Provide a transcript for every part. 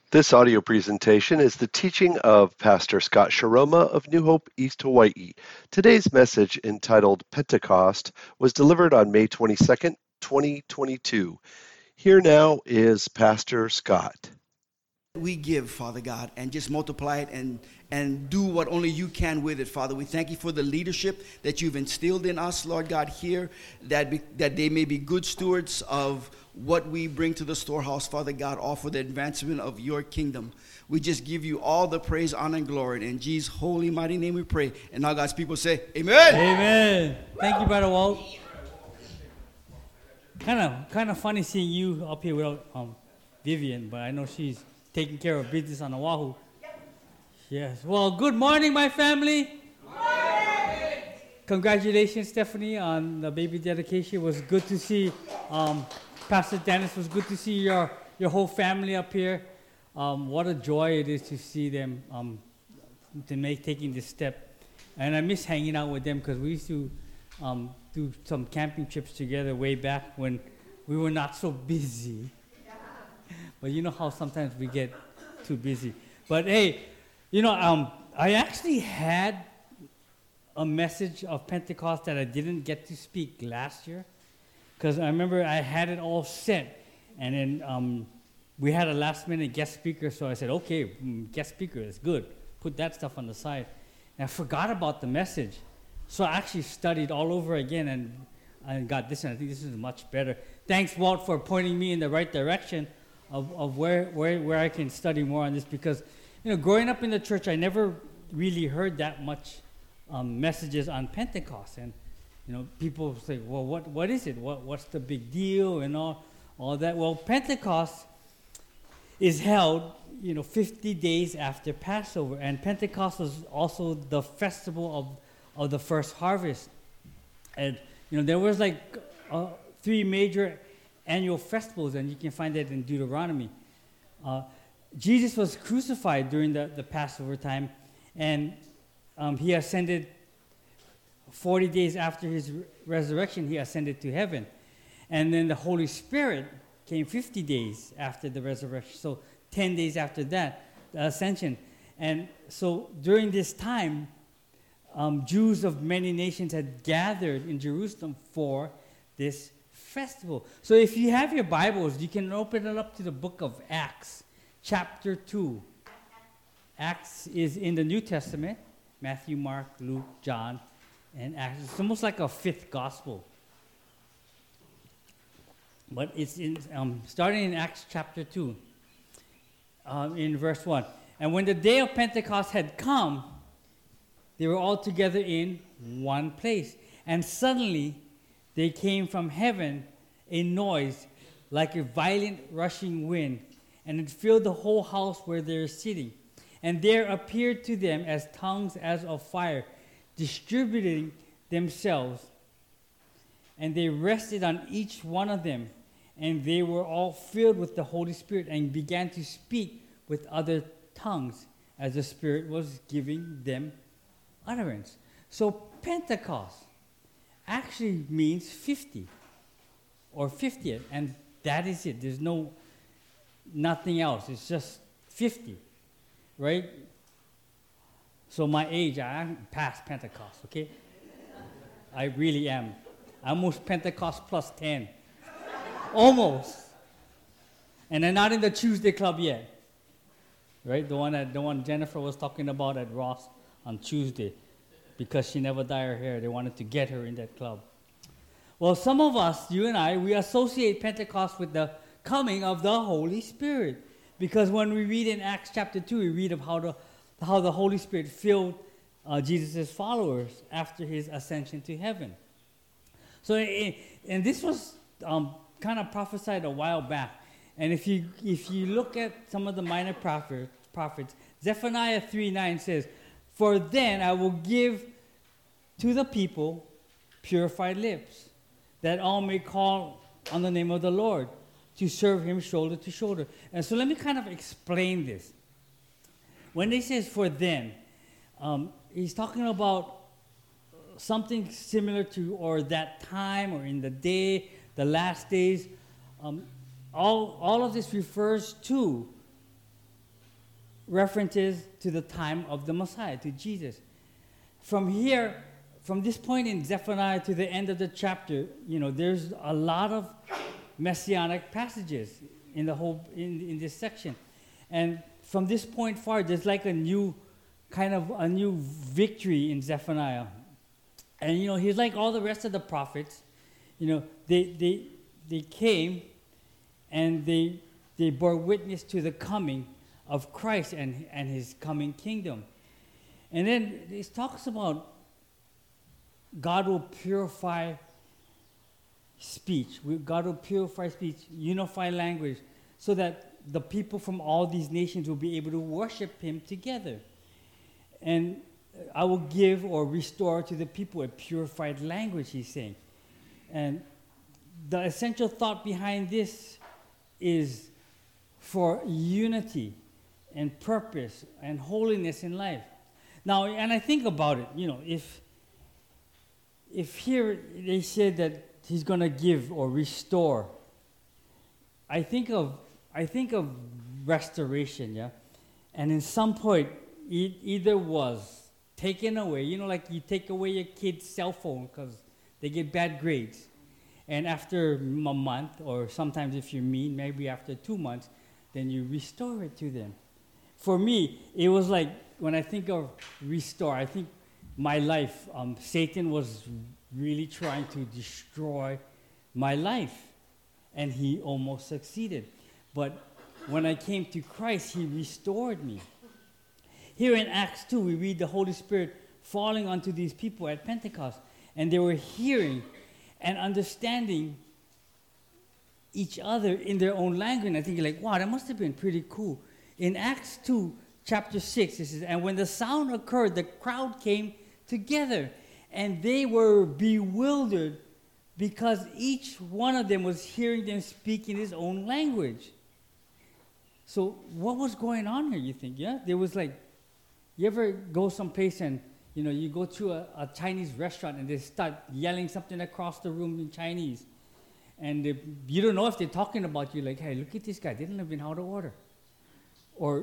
This audio presentation is the teaching of Pastor Scott Sharoma of New Hope, East Hawaii. Today's message, entitled Pentecost, was delivered on May 22nd, 2022. Here now is Pastor Scott. We give, Father God, and just multiply it and do what only you can with it, Father. We thank you for the leadership that you've instilled in us, Lord God, here, that they may be good stewards of what we bring to the storehouse, Father God, all for the advancement of your kingdom. We just give you all the praise, honor, and glory. In Jesus' holy, mighty name we pray. And now God's people say, Amen. Amen. Thank you, Brother Walt. Kind of funny seeing you up here without Vivian, but I know she's taking care of business on Oahu. Yes. Well, good morning, my family. Good morning. Congratulations, Stephanie, on the baby dedication. It was good to see Pastor Dennis. It was good to see your whole family up here. What a joy it is to see them taking this step. And I miss hanging out with them because we used to do some camping trips together way back when we were not so busy. But you know how sometimes we get too busy. But hey, I actually had a message of Pentecost that I didn't get to speak last year. Because I remember I had it all set. And then we had a last-minute guest speaker, so I said, okay, guest speaker is good. Put that stuff on the side. And I forgot about the message. So I actually studied all over again, and I got this, and I think this is much better. Thanks, Walt, for pointing me in the right direction of where I can study more on this, because growing up in the church, I never really heard that much messages on Pentecost, and people say, well, what is it? What's the big deal and all that? Well, Pentecost is held 50 days after Passover, and Pentecost was also the festival of the first harvest, and there was like 3 major annual festivals, and you can find that in Deuteronomy. Jesus was crucified during the Passover time, and he ascended 40 days after his resurrection. He ascended to heaven, and then the Holy Spirit came 50 days after the resurrection, so 10 days after that, the ascension. And so during this time, Jews of many nations had gathered in Jerusalem for this festival. So if you have your Bibles, you can open it up to the book of Acts, chapter 2. Acts is in the New Testament: Matthew, Mark, Luke, John, and Acts. It's almost like a fifth gospel. But it's in starting in Acts chapter 2, in verse 1. And when the day of Pentecost had come, they were all together in one place. And suddenly there came from heaven a noise like a violent rushing wind, and it filled the whole house where they were sitting. And there appeared to them as tongues as of fire, distributing themselves. And they rested on each one of them. And they were all filled with the Holy Spirit and began to speak with other tongues as the Spirit was giving them utterance. So Pentecost actually means 50 or 50th, and that is it. There's nothing else. It's just 50, right? So my age, I'm past Pentecost, okay? I really am. Almost Pentecost plus 10. Almost. And I'm not in the Tuesday club yet, right? The one Jennifer was talking about at Ross on Tuesday, because she never dyed her hair. They wanted to get her in that club. Well, some of us, you and I, we associate Pentecost with the coming of the Holy Spirit, because when we read in Acts chapter 2, we read of how the Holy Spirit filled Jesus' followers after his ascension to heaven. So, and this was kind of prophesied a while back. And if you look at some of the minor prophets, Zephaniah 3:9 says, "For then I will give to the people purified lips, that all may call on the name of the Lord, to serve him shoulder to shoulder." And so let me kind of explain this. When he says "for then," he's talking about something similar to, or that time, or in the day, the last days. All of this refers to references to the time of the Messiah, to Jesus. From here, from this point in Zephaniah to the end of the chapter, there's a lot of messianic passages in the whole in this section, and from this point forward, there's like a new victory in Zephaniah, and he's like all the rest of the prophets. They came, and they bore witness to the coming of Christ and his coming kingdom, and then it talks about God will purify speech. God will purify speech, unify language, so that the people from all these nations will be able to worship him together. And I will give or restore to the people a purified language, he's saying. And the essential thought behind this is for unity and purpose and holiness in life. Now, and I think about it, if here they said that he's going to give or restore, I think of restoration, yeah? And in some point, it either was taken away, like you take away your kid's cell phone because they get bad grades. And after a month, or sometimes if you're mean, maybe after 2 months, then you restore it to them. For me, it was like, when I think of restore, I think my life, Satan was really trying to destroy my life, and he almost succeeded. But when I came to Christ, he restored me. Here in Acts 2, we read the Holy Spirit falling onto these people at Pentecost, and they were hearing and understanding each other in their own language. And I think, like, wow, that must have been pretty cool. In Acts 2, chapter 6, it says, and when the sound occurred, the crowd came together, and they were bewildered because each one of them was hearing them speak in his own language. So what was going on here, you think? Yeah, there was like, you ever go someplace and you go to a Chinese restaurant and they start yelling something across the room in Chinese, and you don't know if they're talking about you, like, hey, look at this guy, they don't even know how to order. Or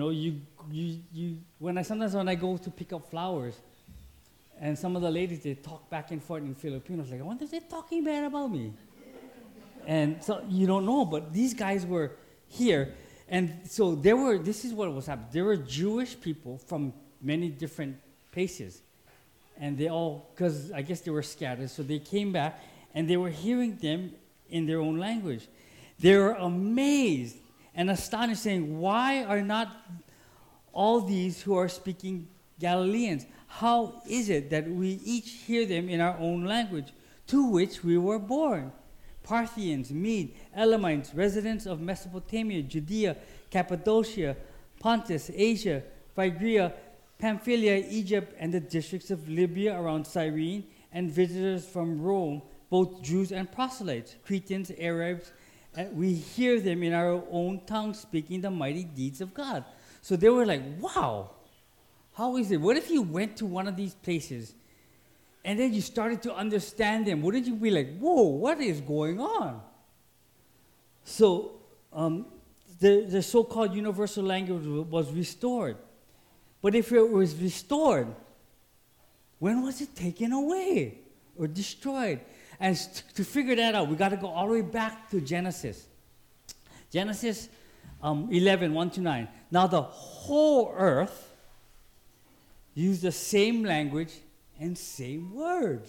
sometimes when I go to pick up flowers, and some of the ladies, they talk back and forth in Filipino, like, I wonder if they're talking bad about me. And so you don't know, but these guys were here. And so this is what was happening. There were Jewish people from many different places. And they all, because I guess they were scattered, so they came back, and they were hearing them in their own language. They were amazed and astonished, saying, why are not all these who are speaking Galileans? How is it that we each hear them in our own language, to which we were born? Parthians, Mede, Elamites, residents of Mesopotamia, Judea, Cappadocia, Pontus, Asia, Phrygia, Pamphylia, Egypt, and the districts of Libya around Cyrene, and visitors from Rome, both Jews and proselytes, Cretans, Arabs, we hear them in our own tongue speaking the mighty deeds of God. So they were like, wow, how is it? What if you went to one of these places and then you started to understand them? Wouldn't you be like, whoa, what is going on? So the so-called universal language was restored. But if it was restored, when was it taken away or destroyed? And to figure that out, we got to go all the way back to Genesis. Genesis 11, 1-9. Now the whole earth used the same language and same words.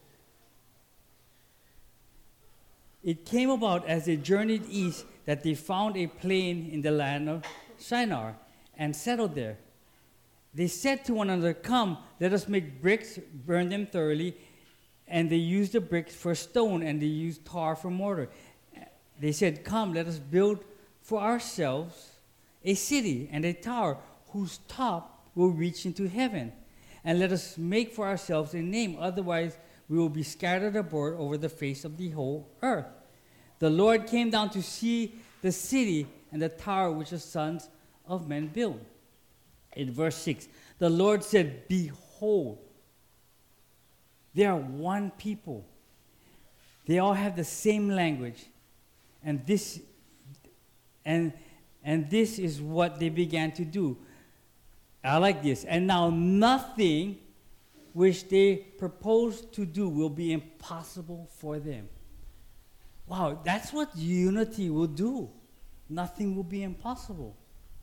It came about as they journeyed east that they found a plain in the land of Shinar and settled there. They said to one another, come, let us make bricks, burn them thoroughly. And they used the bricks for stone, and they used tar for mortar. They said, come, let us build for ourselves a city and a tower whose top will reach into heaven. And let us make for ourselves a name, otherwise we will be scattered abroad over the face of the whole earth. The Lord came down to see the city and the tower which the sons of men built. In verse 6, the Lord said, behold, they are one people. They all have the same language. And And this is what they began to do. I like this. And now nothing which they propose to do will be impossible for them. Wow, that's what unity will do. Nothing will be impossible.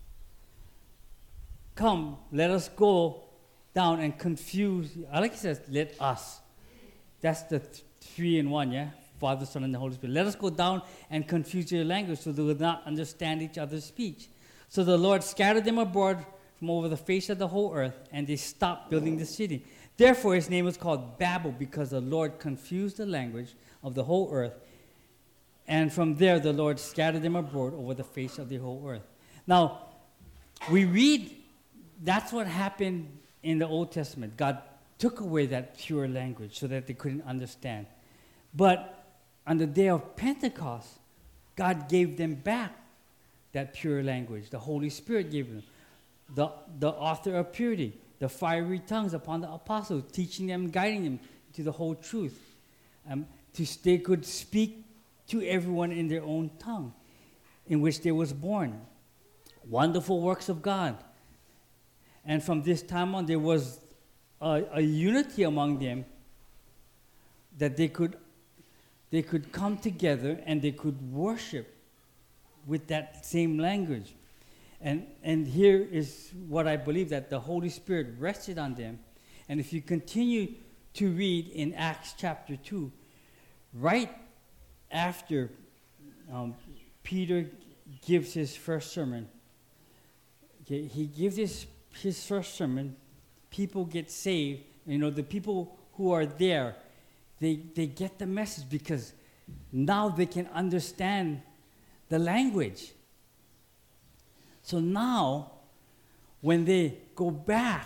Come, let us go down and confuse. I like it says, let us. That's the three in one, yeah? Father, Son, and the Holy Spirit. Let us go down and confuse their language so they will not understand each other's speech. So the Lord scattered them abroad from over the face of the whole earth, and they stopped building the city. Therefore his name was called Babel, because the Lord confused the language of the whole earth. And from there the Lord scattered them abroad over the face of the whole earth. Now, we read that's what happened in the Old Testament. God took away that pure language so that they couldn't understand. But on the day of Pentecost, God gave them back that pure language. The Holy Spirit gave them. The author of purity, the fiery tongues upon the apostles, teaching them, guiding them to the whole truth. They could speak to everyone in their own tongue in which they was born. Wonderful works of God. And from this time on, there was a unity among them that they could come together and they could worship with that same language. And here is what I believe, that the Holy Spirit rested on them. And if you continue to read in Acts chapter 2, right after Peter gives his first sermon, okay, he gives his first sermon, people get saved. You know, the people who are there, they get the message because now they can understand the language. So now, when they go back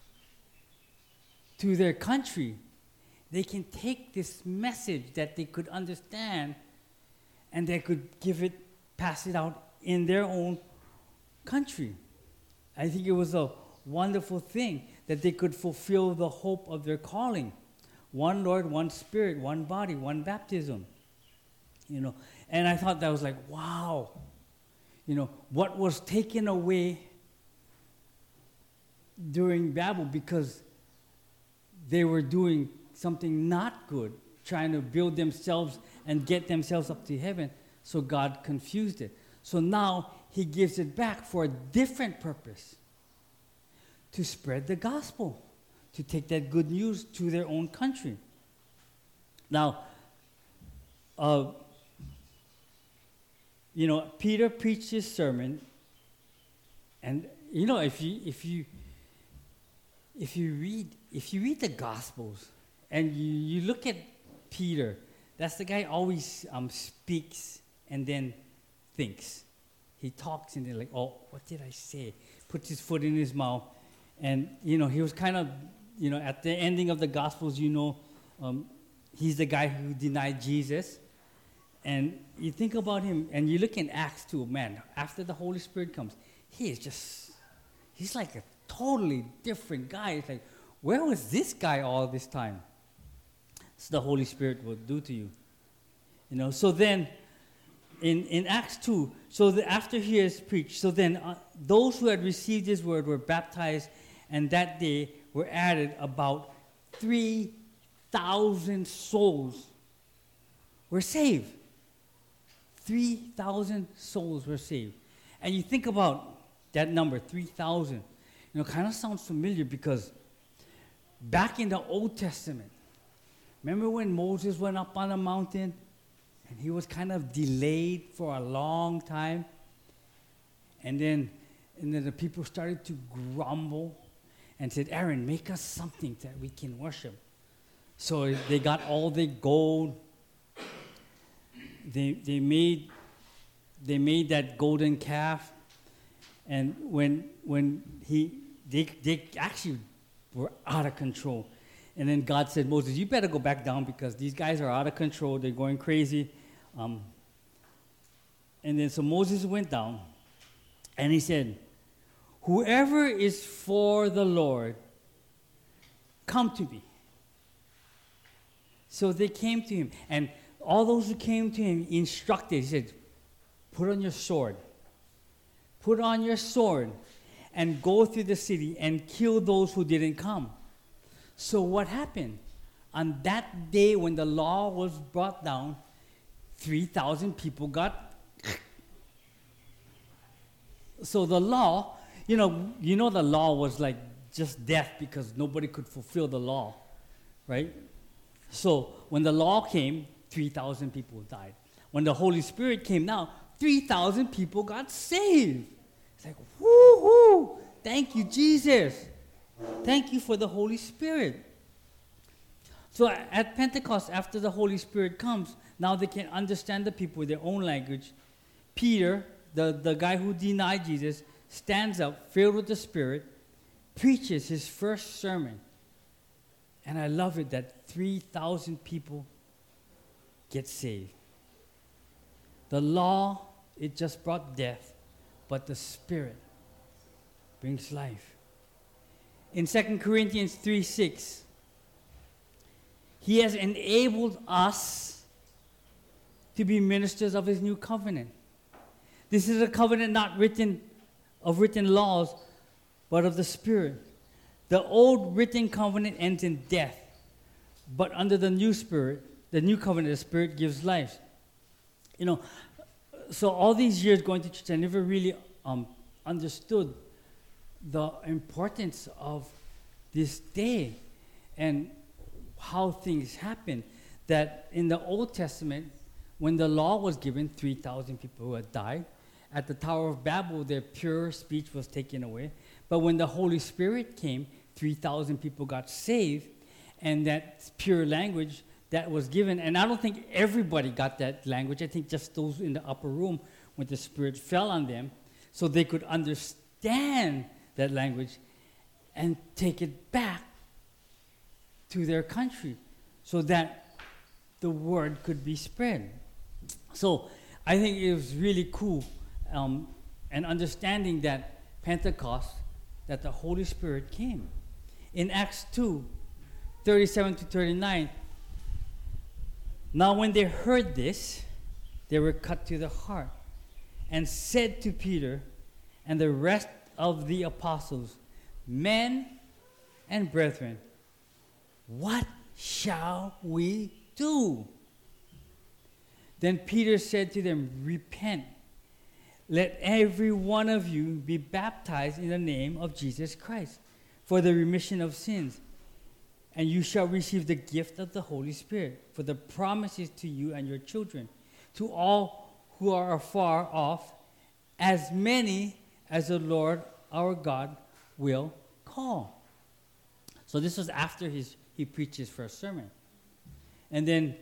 to their country, they can take this message that they could understand and they could pass it out in their own country. I think it was a wonderful thing that they could fulfill the hope of their calling. One Lord, one Spirit, one body, one baptism. You know, and I thought that was like, wow. You know, what was taken away during Babel because they were doing something not good, trying to build themselves and get themselves up to heaven, so God confused it. So now he gives it back for a different purpose, to spread the gospel, to take that good news to their own country. Now, you know, Peter preached his sermon, and you know, if you read the Gospels and you look at Peter, that's the guy always speaks and then thinks. He talks and they're like, oh, what did I say? Puts his foot in his mouth, and you know, he was kind of, you know, at the ending of the Gospels, you know, he's the guy who denied Jesus. And you think about him, and you look in Acts 2, man, after the Holy Spirit comes, he's like a totally different guy. It's like, where was this guy all this time? So the Holy Spirit will do to you. You know, so then, in Acts 2, after he has preached, so then those who had received his word were baptized, and that day were added about 3,000 souls were saved. 3,000 souls were saved. And you think about that number, 3,000. You know, kind of sounds familiar because back in the Old Testament, remember when Moses went up on a mountain and he was kind of delayed for a long time? And then the people started to grumble and said, Aaron, make us something that we can worship. So they got all the gold. They made that golden calf, and when they actually were out of control, and then God said, Moses, you better go back down because these guys are out of control. They're going crazy, and then so Moses went down, and he said, whoever is for the Lord, come to me. So they came to him, and all those who came to him instructed. He said, put on your sword. put on your sword and go through the city and kill those who didn't come. So what happened? On that day when the law was brought down, 3,000 people got. So the law, you know the law was like just death because nobody could fulfill the law, right? So when the law came, 3,000 people died. When the Holy Spirit came now, 3,000 people got saved. It's like, woo-hoo! Thank you, Jesus. Thank you for the Holy Spirit. So at Pentecost, after the Holy Spirit comes, now they can understand the people with their own language. Peter, the guy who denied Jesus, stands up, filled with the Spirit, preaches his first sermon. And I love it that 3,000 people get saved. The law, it just brought death, but the Spirit brings life. In 2 Corinthians 3:6, He has enabled us to be ministers of His new covenant. This is a covenant not written laws, but of the Spirit. The old written covenant ends in death, but under the new Spirit, the new covenant, the Spirit gives life. So all these years going to church, I never really understood the importance of this day and how things happen. That in the Old Testament, when the law was given, 3,000 people had died. At the Tower of Babel, their pure speech was taken away. But when the Holy Spirit came, 3,000 people got saved, and that pure language that was given, and I don't think everybody got that language. I think just those in the upper room, when the Spirit fell on them, so they could understand that language and take it back to their country so that the word could be spread. So I think it was really cool, and understanding that Pentecost, that the Holy Spirit came. In Acts 2:37-39, now when they heard this, they were cut to the heart and said to Peter and the rest of the apostles, "Men and brethren, what shall we do?" Then Peter said to them, "Repent. Let every one of you be baptized in the name of Jesus Christ for the remission of sins, and you shall receive the gift of the Holy Spirit, for the promise is to you and your children, to all who are afar off, as many as the Lord our God will call." So this was after he preached his first sermon. And then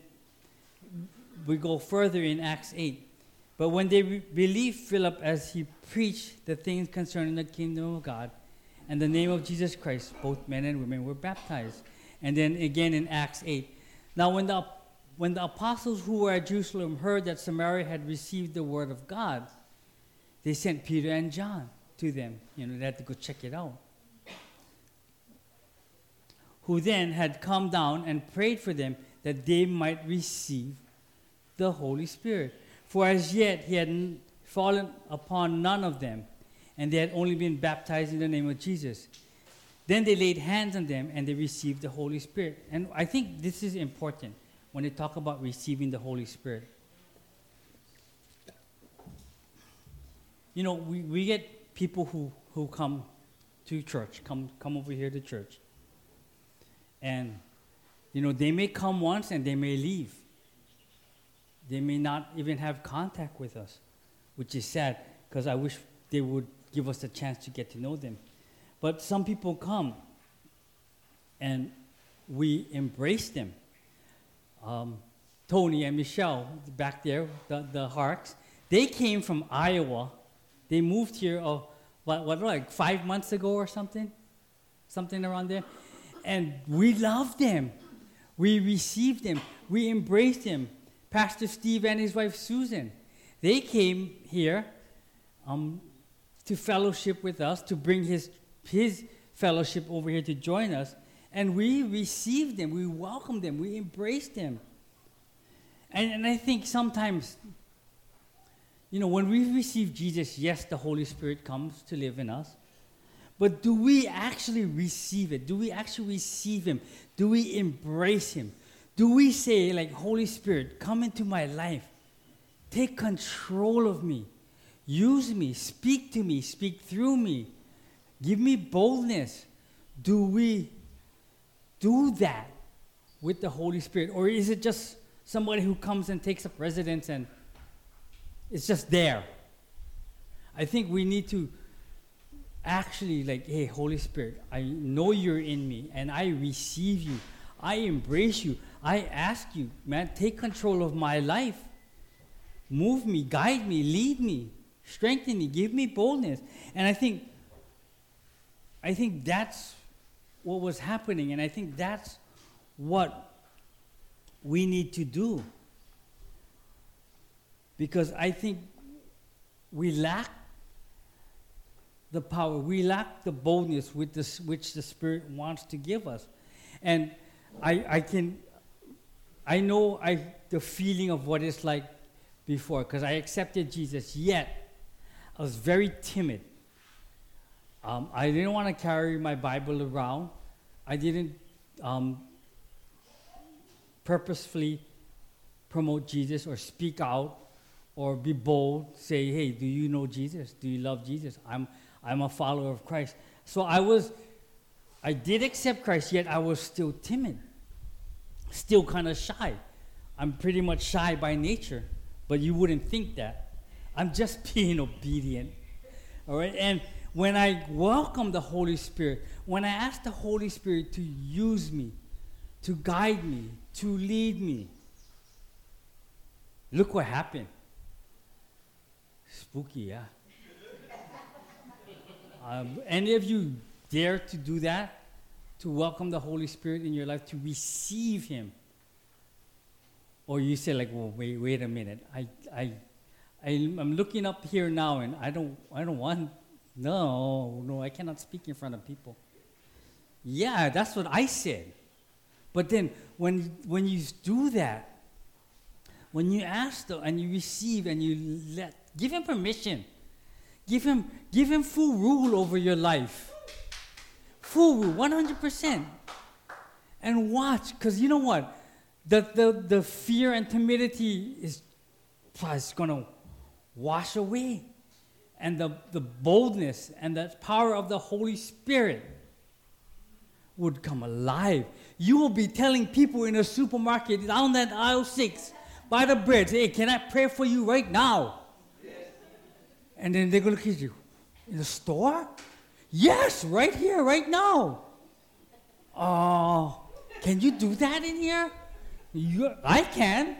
we go further in Acts 8. But when they believed Philip as he preached the things concerning the kingdom of God and the name of Jesus Christ, both men and women were baptized. And then again in Acts 8. Now when the apostles who were at Jerusalem heard that Samaria had received the word of God, they sent Peter and John to them. They had to go check it out. Who then had come down and prayed for them that they might receive the Holy Spirit. For as yet he had fallen upon none of them, and they had only been baptized in the name of Jesus. Then they laid hands on them, and they received the Holy Spirit. And I think this is important when they talk about receiving the Holy Spirit. We get people who come to church, come over here to church. And, they may come once and they may leave. They may not even have contact with us, which is sad, because I wish they would give us a chance to get to know them. But some people come, and we embrace them. Tony and Michelle, back there, the Harks, they came from Iowa. They moved here, like 5 months ago or something around there. And we loved them. We received them. We embraced them. Pastor Steve and his wife Susan, they came here to fellowship with us, to bring his fellowship over here to join us, and we received them, we welcomed them, we embraced them. And I think sometimes, when we receive Jesus, yes, the Holy Spirit comes to live in us. But do we actually receive it? Do we actually receive him? Do we embrace him? Do we say, like, Holy Spirit, come into my life. Take control of me. Use me. Speak to me. Speak through me. Give me boldness. Do we do that with the Holy Spirit? Or is it just somebody who comes and takes up residence and it's just there? I think we need to actually, like, hey, Holy Spirit, I know you're in me and I receive you. I embrace you. I ask you, man, take control of my life. Move me, guide me, lead me, strengthen me, give me boldness. And I think that's what was happening, and I think that's what we need to do. Because I think we lack the power, we lack the boldness with this, which the Spirit wants to give us. And the feeling of what it's like before, because I accepted Jesus, yet I was very timid. I didn't want to carry my Bible around. I didn't purposefully promote Jesus or speak out or be bold, say, hey, do you know Jesus? Do you love Jesus? I'm a follower of Christ. So I did accept Christ, yet I was still timid, still kind of shy. I'm pretty much shy by nature, but you wouldn't think that. I'm just being obedient, all right? And when I welcome the Holy Spirit, when I ask the Holy Spirit to use me, to guide me, to lead me, look what happened. Spooky, yeah. Any of you dare to do that? To welcome the Holy Spirit in your life, to receive him? Or you say, like, well, wait a minute. I'm looking up here now, and I don't want. No, I cannot speak in front of people. Yeah, that's what I said. But then when you do that, when you ask and you receive and you give him permission, give him full rule over your life, full rule, 100%, and watch, because you know what, the fear and timidity is gonna wash away. And the boldness and the power of the Holy Spirit would come alive. You will be telling people in a supermarket down that aisle 6 by the bread, hey, can I pray for you right now? Yes. And then they're going to look at you. In the store? Yes, right here, right now. Can you do that in here? I can.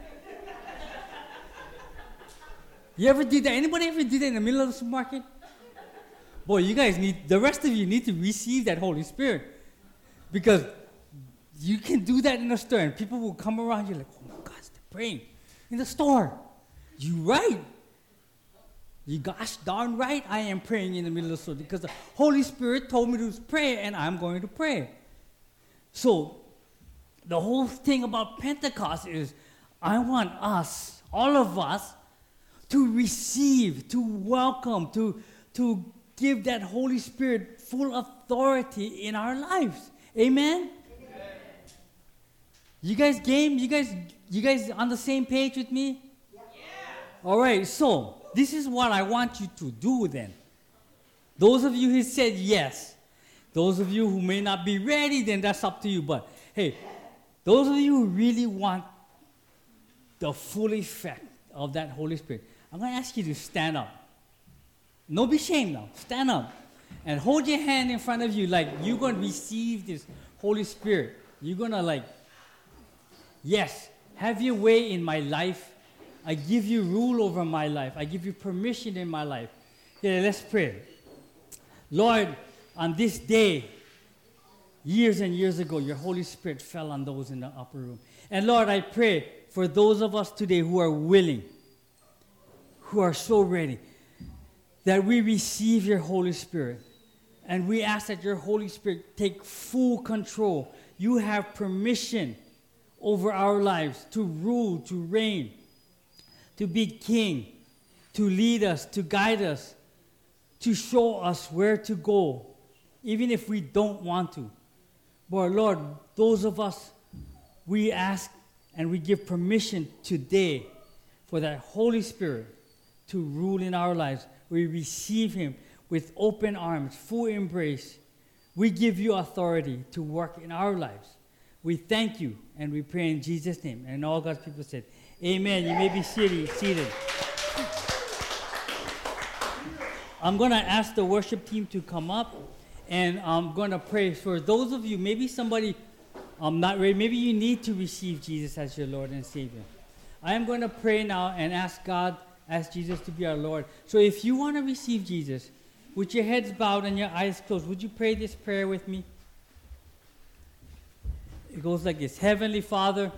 You ever did that? Anybody ever did that in the middle of the supermarket? Boy, you guys the rest of you need to receive that Holy Spirit. Because you can do that in the store and people will come around you like, oh my gosh, they're praying in the store. You right. You gosh darn right I am praying in the middle of the store because the Holy Spirit told me to pray and I'm going to pray. So the whole thing about Pentecost is I want us, all of us, to receive, to welcome, to give that Holy Spirit full authority in our lives. Amen? Amen. You guys game? You guys on the same page with me? Yeah. All right, so this is what I want you to do then. Those of you who said yes, those of you who may not be ready, then that's up to you. But hey, those of you who really want the full effect of that Holy Spirit, I'm going to ask you to stand up. Don't be ashamed now. Stand up. And hold your hand in front of you like you're going to receive this Holy Spirit. You're going to like, yes, have your way in my life. I give you rule over my life. I give you permission in my life. Yeah, let's pray. Lord, on this day, years and years ago, your Holy Spirit fell on those in the upper room. And Lord, I pray for those of us today who are willing, who are so ready, that we receive your Holy Spirit. And we ask that your Holy Spirit take full control. You have permission over our lives to rule, to reign, to be king, to lead us, to guide us, to show us where to go, even if we don't want to. But Lord, those of us, we ask and we give permission today for that Holy Spirit to rule in our lives. We receive him with open arms, full embrace. We give you authority to work in our lives. We thank you and we pray in Jesus' name. And all God's people said, amen. You may be seated. I'm going to ask the worship team to come up, and I'm going to pray for those of you, maybe somebody not ready, maybe you need to receive Jesus as your Lord and Savior. I am going to pray now and ask God, ask Jesus to be our Lord. So if you want to receive Jesus, with your heads bowed and your eyes closed, would you pray this prayer with me? It goes like this. Heavenly Father,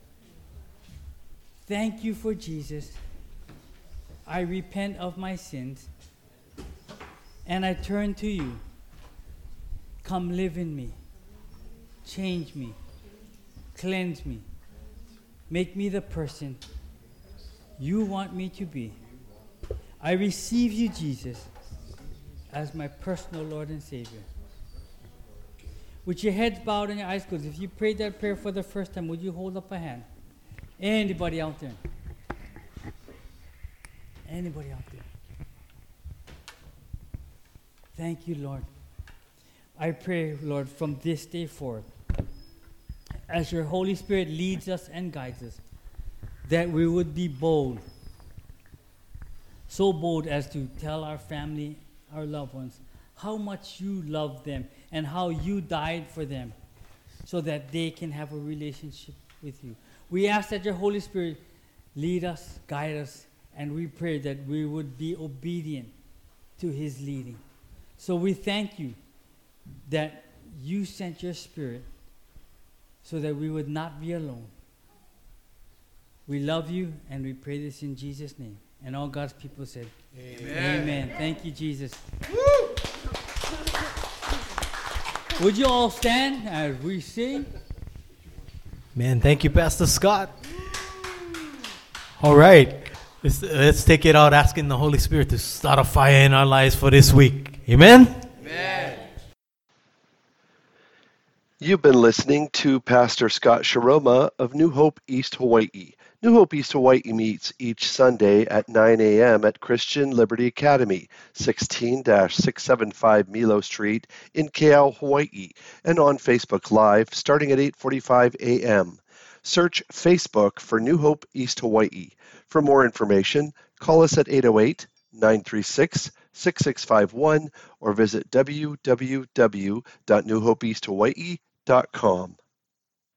thank you for Jesus. I repent of my sins, and I turn to you. Come live in me. Change me. Cleanse me. Make me the person you want me to be. I receive you, Jesus, as my personal Lord and Savior. With your heads bowed and your eyes closed, if you prayed that prayer for the first time, would you hold up a hand? Anybody out there? Anybody out there? Thank you, Lord. I pray, Lord, from this day forward, as your Holy Spirit leads us and guides us, that we would be bold, so bold as to tell our family, our loved ones, how much you love them and how you died for them so that they can have a relationship with you. We ask that your Holy Spirit lead us, guide us, and we pray that we would be obedient to his leading. So we thank you that you sent your Spirit so that we would not be alone. We love you, and we pray this in Jesus' name. And all God's people said, amen. Amen. Thank you, Jesus. Woo! Would you all stand as we sing? Man, thank you, Pastor Scott. All right. Let's take it out asking the Holy Spirit to start a fire in our lives for this week. Amen? Amen. You've been listening to Pastor Scott Shiroma of New Hope East Hawaii. New Hope East Hawaii meets each Sunday at 9 a.m. at Christian Liberty Academy, 16-675 Milo Street in Keau, Hawaii, and on Facebook Live starting at 8:45 a.m. Search Facebook for New Hope East Hawaii. For more information, call us at 808-936-6651 or visit www.newhopeeasthawaii.com.